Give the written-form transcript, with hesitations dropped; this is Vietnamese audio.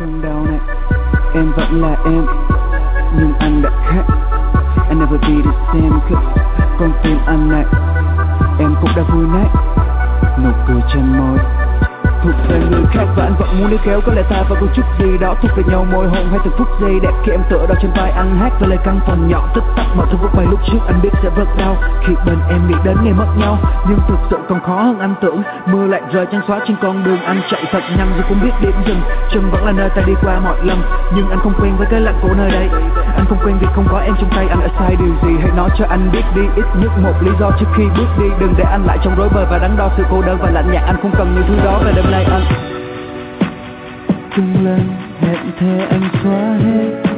cơn đau này em vẫn là em, nhưng anh đã khác. I never be the same, con tim anh này em cũng đã vui nát. Nụ cười trên môi thuộc về người khác và anh vẫn muốn níu kéo có lẽ ta và có chút gì đó thuộc về nhau, môi hôn hay từng phút giây đẹp khi em tựa đầu trên vai anh hát về lời căn phòng nhỏ tích tắc mọi thứ vút bay lúc trước anh biết sẽ vượt đau khi bên em nghĩ đến ngày mất nhau, nhưng thực sự còn khó hơn anh tưởng. Mưa lại rơi trắng xóa trên con đường anh chạy thật nhanh rồi cũng biết điểm dừng, chân vẫn là nơi ta đi qua mọi lần, nhưng anh không quen với cái lạnh của nơi đây. Anh không quen vì không có em trong tay, anh đã sai điều gì hãy nói cho anh biết đi, ít nhất một lý do trước khi bước đi, đừng để anh lại trong rối bời và đắn đo sự cô đơn và lạnh nhạt. Anh không cần những thứ đó về đêm nay anh tung lên hẹn thề anh xóa hết